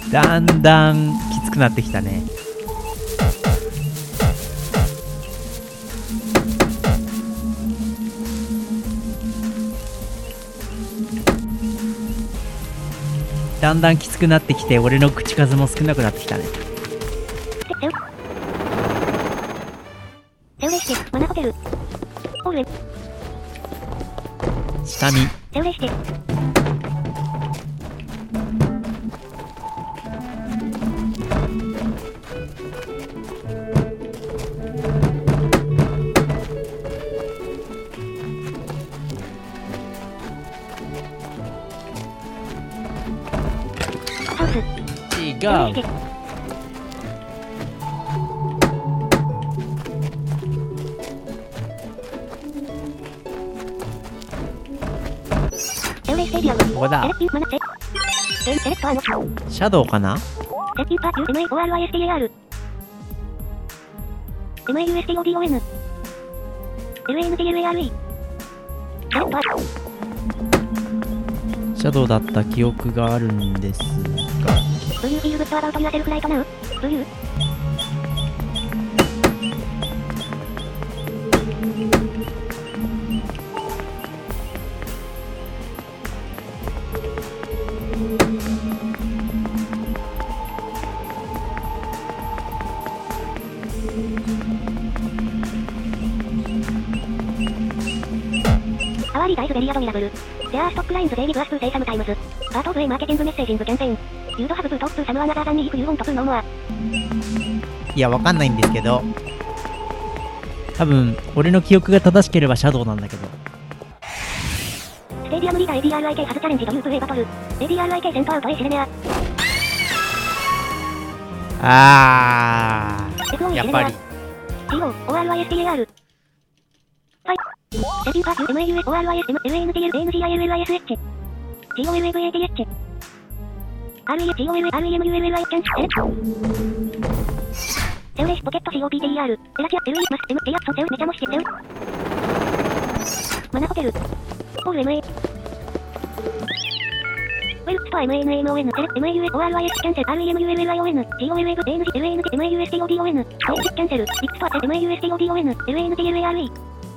だんだんきつくなってきたね。だんだんきつくなってきて、俺の口数も少なくなってきたね。 セオレイしてマナホテルオール下見セオレイしてハウス違セオレイしてう。 セオレイステディアムここだセレクティマナセゲームセレクトアのシャドウかな。 セッティンパー MAORISTAR MAUSTODON LANTLARE セレクトアシャドウだった記憶があるんですが、 Do you feel good about yourself right now? Do you? アワーリーダイズベリーアドミラブル。There are stop lines they give us to say sometimes. Part of a marketing messaging campaign. You'd have to talk to someone other than me if you want to know more. いやわかんないんですけど、多分俺の記憶が正しければシャドウなんだけど。 ステディアムリーダー ADRIK 初チャレンジというプレイバトル。ADRIK セントアウトへシレネア。 やっぱり CO ORISTAR はいセティンパー MAUSORISMLANTLANGILLISH GOLAVATH REMULLI チャンスセオレイシポケット COPTER エラチア LE マス MT アッソセオメチャモシセオマナホテルオール MA ウェルスパ MANMON セレ MAUSORIS キャンセル REMULLION GOLAVANG LANT MAUSTODON キャンセルリップパー MAUSTODON LANTLARE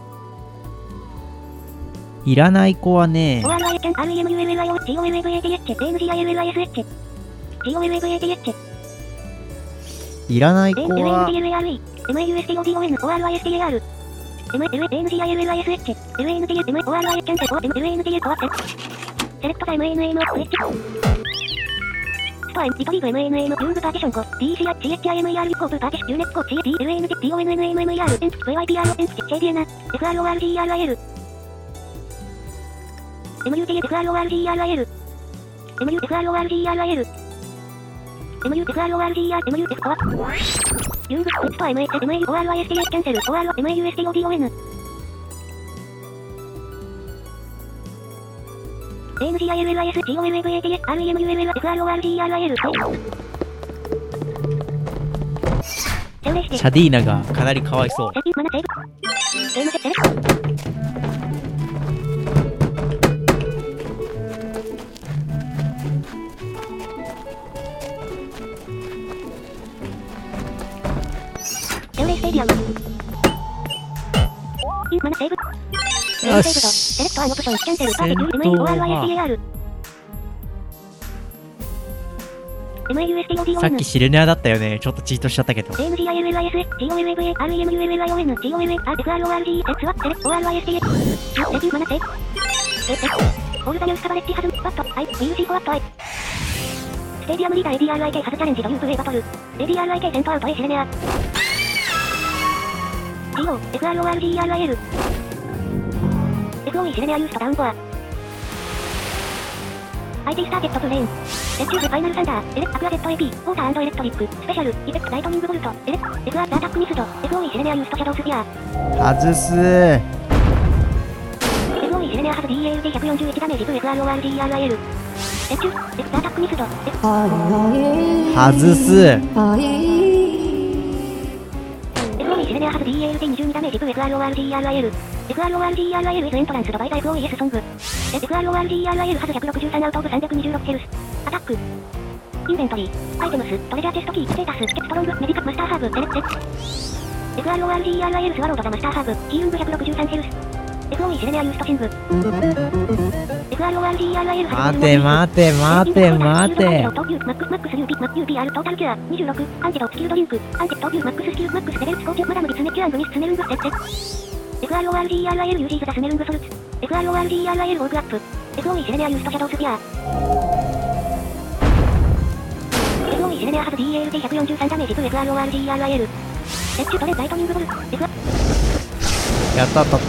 いらない子はね、 ORIS キャン REMULLION GOLAVATH ANGILLISH GOLAVATH いらない子は LANTLARE MAUSTODON ORISTAR MANGILLISH LANTL ORIS キャンセル LANTL コアセレクトタイム ANM クリッチスパインリトリーブ MNM ユーズパーティション5 DCHIMER コープパーティション UNET コーチ DLNT DONNMMER エンプ VYPR エンプ JDN FRORGERL MUT FRORGERL MU FRORGERL MU FRORGER MUT コアユーズスパイ MA ORISTH キャンセル MAUSTODON ANGILLIS GOLAVATH REMULL FRORGERL シャディーナがかなりかわいそう。 セオレイステディアムインマナセーブよしセレクトアンオプションキャンセルパーティキュー MAORISTAR MAUSTODON さっきシレネアだったよね。ちょっとチートしちゃったけど。 ANGILLIS GOLAVA REMULLION GOLAVA FRORG SWAT ORIST セティマナセーブオールザニュースカバレッジハズンパッドアイ BUC コアットアイステディアムリーダー ADRIK 初チャレンジというプレイバトル ADRIK セントアウトへシレネア GO FRORGERL FOE シレネアユーストダウンコア IT スターゲットプレインレッチューズファイナルサンダーエレアクアゼット AP ウォーター&エレクトリックスペシャルイフェクトライトニングボルトエレ FR アタックミスド FOE シレネアユーストシャドウスピア外す FOE シレネアハズ DALD141 ダメージと FRORGERL レッチュー FR アタックミスド外す FOE シレネアハズ DALD22 ダメージと FRORGERL FRORGERL is entranced by the FOES song FRORGERL ハズ163アウトオブ326ヘルスアタックインベントリー。アイテムス、トレジャーチェストキー、ステータス、ストロング、メディカ、マスターハーブ、セレクテ。FRORGERIL スワロードザマスターハーブ、キーウング163ヘルス。FOE シレネアユーストシング。FRORGERIL 待て待て待て待て。 マックスリューピ、マック UPR トータルキュア、26、アンティド、スキルドリンク、アンティド、マックススキル、マックスレベルスコーチュ、マダムリツネキュアングミスツネルングセッテ。FRORGERIL ユージーズザスメルングソルツ。FRORGERIL オークアップ。FOE シレネアユーストシャドウスピア。FOE シレネアハズ DALT143 ダメージと FRORGERIL。セッチュトレライトニングボル。 やった当たった。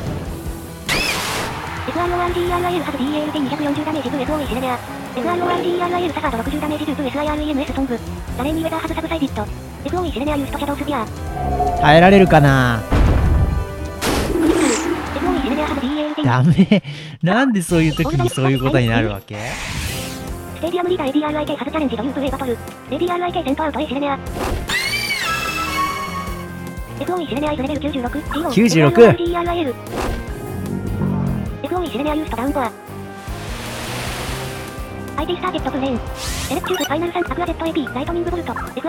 FRORGERIL ハズ DALT240 ダメージと FOE シレネア。FRORGERIL サガード60ダメージと SIREMS ソング。ダレーニウェザーハズサブサイディット。FOE シレネアユーストシャドウスピア。 耐えられるかな。 FOE シレネアハズ DALT。 ダメ。なんでそういう時にそういうことになるわけ？ ステディアムリーダー ADRIK ハズチャレンジというプレイバトル。ADRIK セントアウト A シレネア。FOE シレネアイズレベル96。 96。 FOE シレネアユーストダウンコア。IT スターゲットプレーン。セレクチューズファイナル3アクアジェット AP ライトニングボルト。FR。 う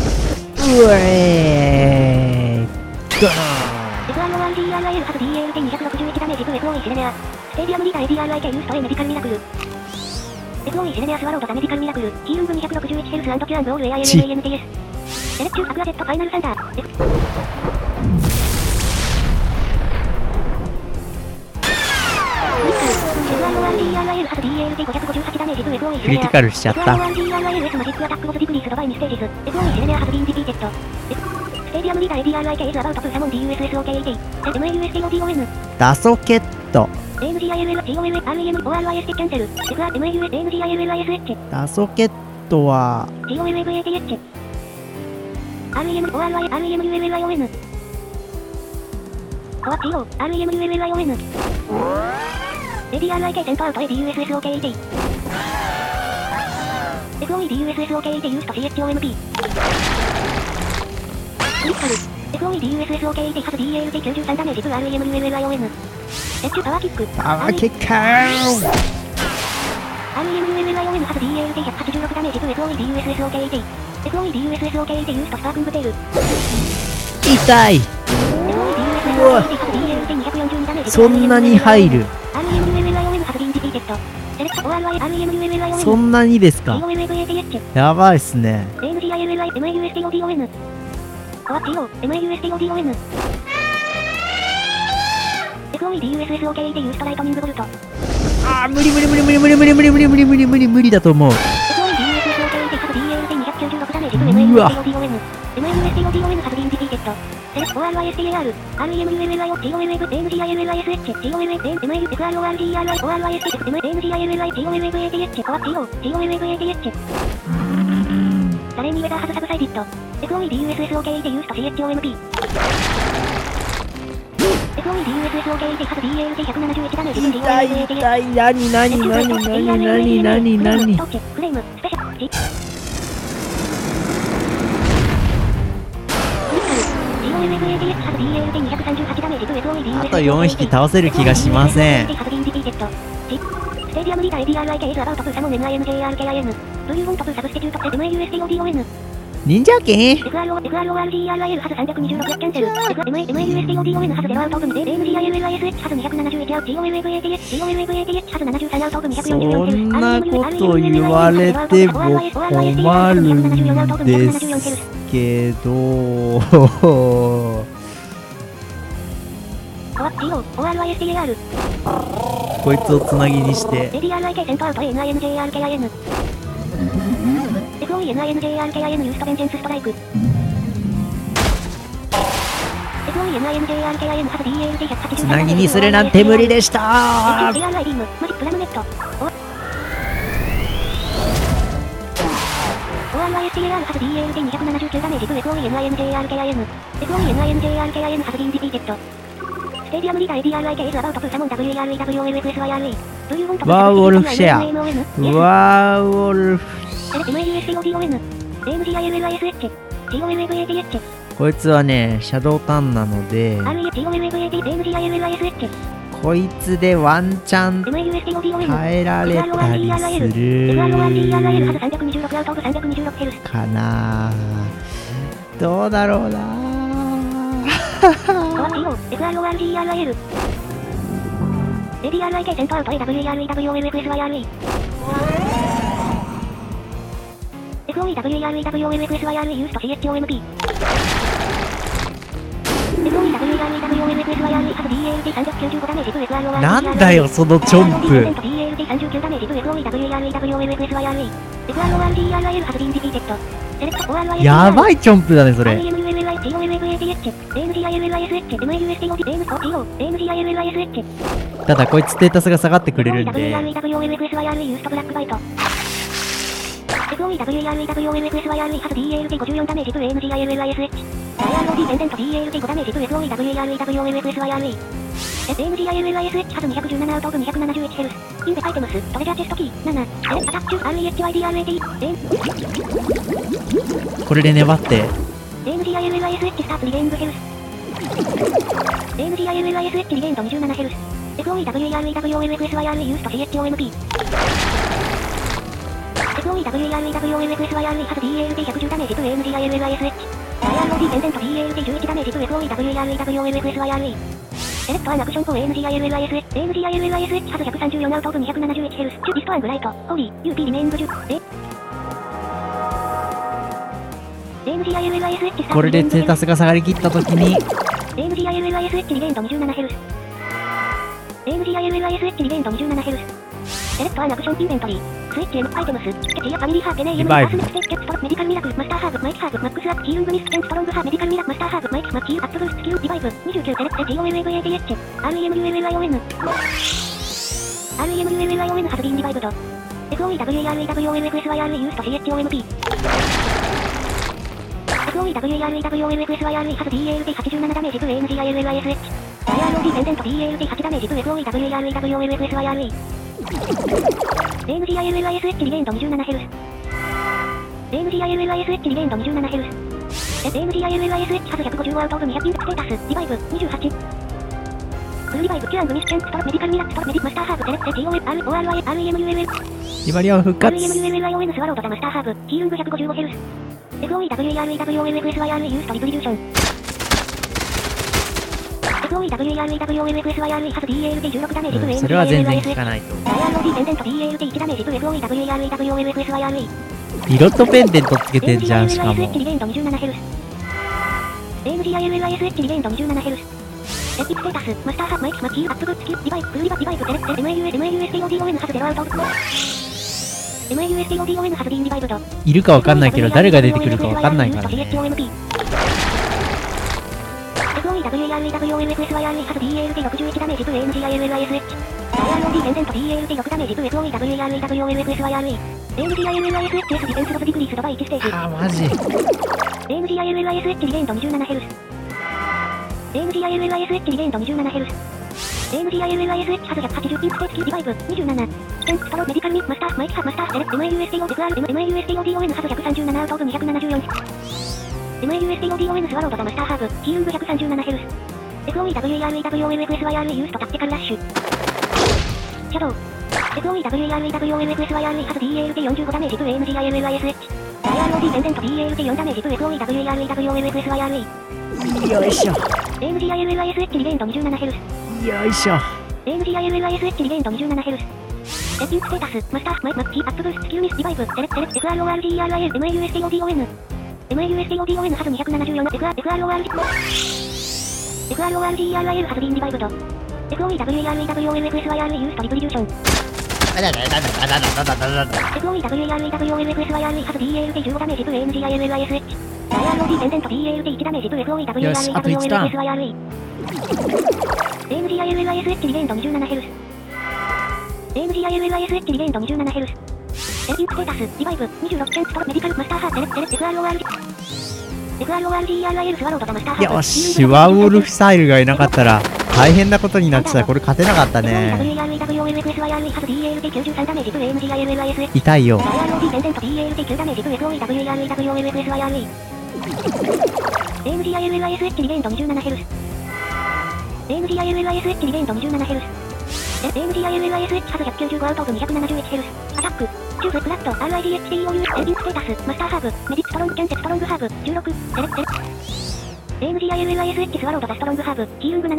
えー。 FRORGERIL ハズ DALT261 ダメージと FOE シレネア。ステディアムリーダー ADRIK ユースト A メディカルミラクル。FOE シレネアスワロードザメディカルミラクル。ヒールング261ヘルス&キュアングオール AIMANTS。セレクチューアクアジェットファイナルサンダー。FRORGERIL ハズ DALT558 ダメージと FOE シレネア。 クリティカルしちゃった。 FRORGERIL スマジックアタックウォズディクリースドバイミステージズ。FOE シレネアハズビンディピーテッド。ステディアムリーダー ADRIK イズアバウトプーサモン DUSSOKAT。MAUSTODON。 ダソケット。 ANGILL GOLL REM ORIST キャンセル。FRMAUS ANGILLISH。 ダソケットは、 GOLVATH。REM ORI REMULLION。コア TO REMULLION。ADRIK セントアウト ADUSSOKAT。FOE DUSSOKAT ユースト CHOMP。クリスタル。FOE DUSSOKAT ハズ DALT93 ダメージと REMULLION。セッチュパワーキック。 パワーキックー。 REMULLION ハズ DALT186 ダメージと FOE DUSSOKAT。FOE DUSSOKAT ユーストスパークングテール。 痛い。そんなに入る。そんなにですか。やばいっすね。あー、無理無理無理無理無理無理無理無理無理無理無理無理だと思う。うわ。 ダレーニウェザーハズサブサイディット。FOE DUSSOKAT ユースト CHOMP。FOE DUSSOKAT ハズ DALT171 ダメージと痛い痛い。何何何何何何何。 フレームスペシャル。 あと4匹倒せる気がしません。 ステディアムリーダー ADRIK イズアバウトプーサモン NIMJRKIN。ブリューボントプーサブスティチュート MAUSTODON。 忍者剣 FRORGERIL ハズ326キャンセル。MAUSTODON ハズ0アウトオブANGILLISH ハズ271アウト GOLVATH ハズ73アウトオブ244。 そんなこと言われても困るんですけど。こいつをつなぎにして。 ADRIK セントアウト NIMJRKIN。FOE NIMJRKIN ユーストベンジェンスストライク。FOE NIMJRKIN ハズ DALT180。 つなぎにするなんて無理でしたー。 ARI ビームマジックラムネット。ORISTAR ハズ DALT279 ダメージと FOE NIMJRKIN。FOE NIMJRKIN ハズビンディピーテッド。ステディアムリーダー ADRIK イズアバウトプーサモン WEREWOLFSYRE。 ワーウォルフシェア。ワーウォルフ。こいつはね、シャドウタンなので、 こいつでワンチャン耐えられたりするかな。どうだろうな。 ADRIK セントアウト AWEREWOLFSYRE FOEWEREWOLFSYRE ユースト CHOMP FOEWEREWOLFSYRE ハズ DALD395 ダメージブ FROR なんだよそのチョンプ。 DALD39 ダメージブ FOEWEREWOLFSYRE FRORDRIL ハズビンディフィーテッドセレクト ORISTO やばいチョンプだねそれ。ただこいつステータスが下がってくれるんで。これで粘って AMGILLISH スタートリゲイングヘルス AMGILLISH リゲインド27ヘルス FOEWEREWOLFSYRE ユースト CHOMP FOEWEREWOLFSYRE ハズ DALD110 ダメージブ AMGILLISH IROD ペンデント DALD11 ダメージブ FOEWEREWOLFSYRE セレクトアンアクション for AMGILLISH AMGILLISH ハズ134アウトオブ271ヘルスリストアングライトホリー UP リメイング10 これでステータスが下がりきったときに AMGILLISH リゲインド27ヘルス AMGILLISH リゲインド27ヘルスセレクトアンアクションインベントリースイッチ M アイテムスキャッチやファミリーハーペネイエムアスネクステッケットメディカルミラクルマスターハーブマイキハーブマックスアップヒールングミスケンストロングハーメディカルミラマスターハーブマイキマッキーアップブーストキルリバイブ29セレクテ GOLAVADH REMULLION REMULLION ハズビンリバイブド FOEWEREWOLFSYRE ユースト CHOMP FOEWEREWOLFSYRE ハズ DALD87 ダメージブ AMGILLISH IROD ペンデント DALD8 ダメージブ FOEWEREWOLFSYRE AMGILLISH リゲインド27ヘルス AMGILLISH リゲインド27ヘルス AMGILLISH ハズ150アウトオブ200インステータスリバイブ28フルリバイブキュアングミスケンストロメディカルミラクトロメディマスターハーブセレクテ GOLRORIMULL リバリアン復活。 REMULLION スワロードザマスターハーブヒールング155ヘルスFOEWEREWOLFSYRE ユーストリブリューション FOEWEREWOLFSYRE ハズ DALD16 ダメージブ AMGILLISH それは全然効かないと。 IROD ペンデント DALD1 ダメージブ FOEWEREWOLFSYRE リロットペンデントつけてんじゃんしかも。 AMGILLISH リゲインド27ヘルス AMGILLISH リゲインド27ヘルスエピックステータスマスターハーマイキマッキーアップグッズキルリバイブフルリバイブセレクテ MAUSTODON ハズ0アウトMAUSTODON ハズビンリバイブドいるかわかんないけど誰が出てくるかわかんないからね。 FOEWEREWOLFSYRE ハズ DALD61 ダメージブ AMGILLISH IROD ペンデント DALD6 ダメージブ FOEWEREWOLFSYRE AMGILLISH S ディフェンスロスディグリスドバイ1ステージあーマジ。 AMGILLISH リゲインド27ヘルス AMGILLISH リゲインド27ヘルス AMGILLISH ハズ180インステージリバイブ27ステンストロメディカルミマスターマイキハマスターセレク MAUSTODON ハズ137アウトオブ274 MAUSTODON スワロードザマスターハーブヒールング137ヘルス FOEWEREWOLFSYRE ユーストタクティカルラッシュシャドウ FOEWEREWOLFSYRE ハズ DALD45 ダメージブ AMGILLISH IROD ペンデント DALD4 ダメージブ FOEWEREWOLFSYRE よいしょ。 AMGILLISH リゲインド27ヘルスよいしょ。 AMGILLISH リゲインド27ヘルスエピンクステータスマスターマイマッキーアップブーストキルミスリバイブセレク FRORGERIL MAUSTODON MAUSTODON ハズ274 FRORGERIL ハズビンリバイブド FOEWEREWOLFSYRE ユーストリブリューション FOEWEREWOLFSYRE ハズ DALD15 ダメージブ AMGILLISH IROD ペンデント DALD1 ダメージブ FOEWEREWOLFSYRE AMGILLISH リゲインド27ヘルス AMGILLISH リゲインド27ヘルスエピンクステータスリバイブ26チェンストロメディカルマスターハーセレクテ FRORGERIL スワロードザマスターハーよし、ワンウルフサイルがいなかったら大変なことになってた。これ勝てなかったね。痛いよ。 AMGILLISH リゲインド27ヘルス AMGILLISH リベインド 27Hz。AMGILLISH ハズ195アウトオブ 271Hz。アタック。チューブ、フラット、RIDHTOU、エンディングステータス、マスターハーブ、メディックストロングキャンテストロングハーブ、16、セレクセレ。AMGILLISH スワロードザストロングハーブ、ヒーリング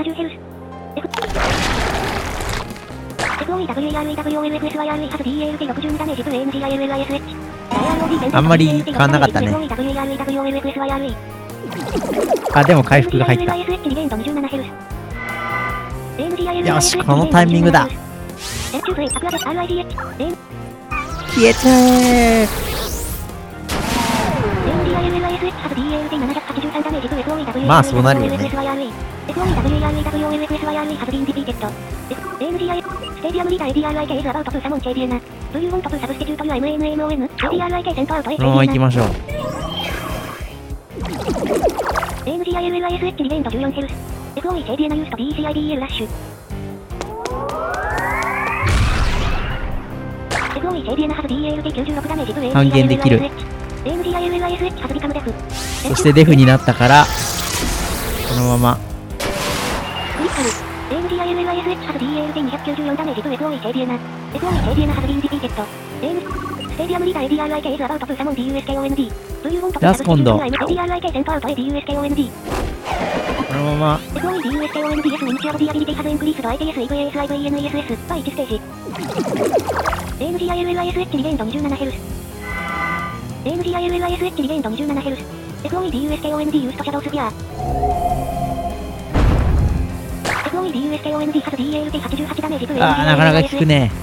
70Hz。FOEWAREWOLFSYRE ハズ DALT62 ダメージブ AMGILLISH。 あんまり変わんなかったね。あ、でも回復が入った。よし、このタイミングだ。消えちゃえー。まあそうなるよね。 ステディアムリーダー ADRIK is about to summon KDN。Do you want to substitute your MNMON? ADRIK sent out このまま行きましょう。 AMGILLISH リベインド 14Hz。FOE KDN ユースと DECIDEL ラッシュ。FOE KDN ハズ DALT96 ダメージブ AMGILLISH。 半減できる。 AMGILLISH ハズビカムデフ。 そしてデフになったから、このまま。 AMGILLISH ハズ DALT294 ダメージブ FOE KDN。FOE KDN ハズビンディピーケット。ステディアムリーダー ADRIK is about to summon DUSKOND。Do you want to ラスコンド。 ADRIK sent out DUSKOND。 このまま。 FOE DUSKONDS ミニチュアボディアビリティハズインクリースド ITSEVASIVNESS バイ1ステージ。AMGILLISH リベインド 27Hz。AMGILLISH リベインド 27Hz。FOE DUSKOND ユーストシャドウスピア。FOE DUSKOND ハズ DALT88 ダメージブ AMGILLISH。 あー、なかなか効くね。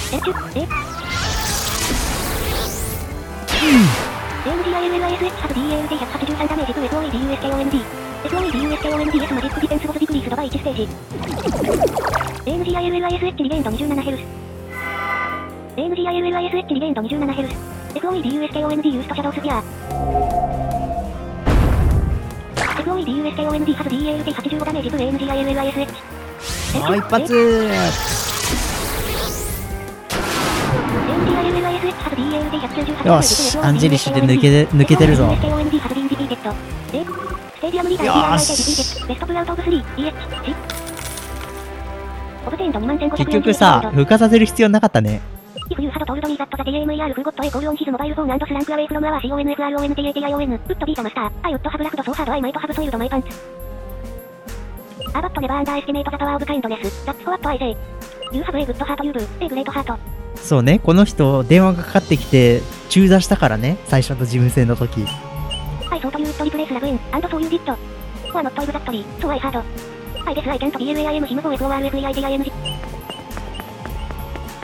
AMGILLISH ハズ DALT183 ダメージブ FOE DUSKOND。FOE DUSKONDS マジックディフェンスボスディクリースドバイ1ステージ。AMGILLISH リベインド 27Hz。AMGILLISH リベインド 27Hz。FOE DUSKOND ユーストシャドウスピア。FOE DUSKOND ハズ DALT85 ダメージブ AMGILLISH。 もう一発。よし、アンジェリッシュで抜けてるぞ。よし。結局さ、復活させる必要なかったね。 If you had told me that the DMAR forgot to call on his mobile phone and slank away from our CONFRONTATION, would be the master. I would have laughed so hard I might have soiled my pants. But never underestimate the power of kindness. That's what I say. You have a good heart, you do. A great heart. そうね、この人、電話がかかってきて、中座したからね、最初の事務戦の時。 I thought you would replace Laguen, and so you did. Or not exactly, so I had. I guess I can't be LAIM him for FORFEIDIMG.